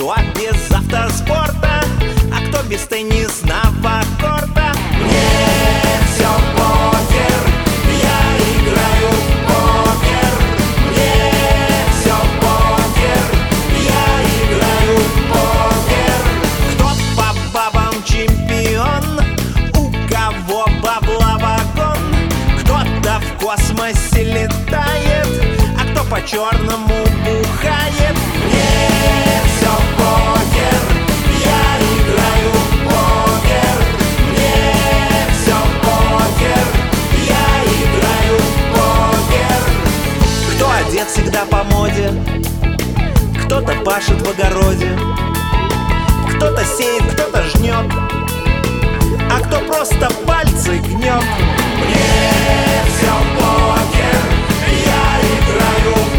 Кто без автоспорта, а кто без теннисного корта. Мне все похер, я играю в покер. Мне все похер, я играю в покер. Кто по бабам чемпион, у кого бабла вагон. Кто-то в космосе летает, а кто по черному бухает. Мне все покер, я играю в покер. Мне все покер, я играю в покер. Кто одет всегда по моде, кто-то пашет в огороде, кто-то сеет, кто-то жнет, а кто просто пальцы гнет. Мне все покер, я играю в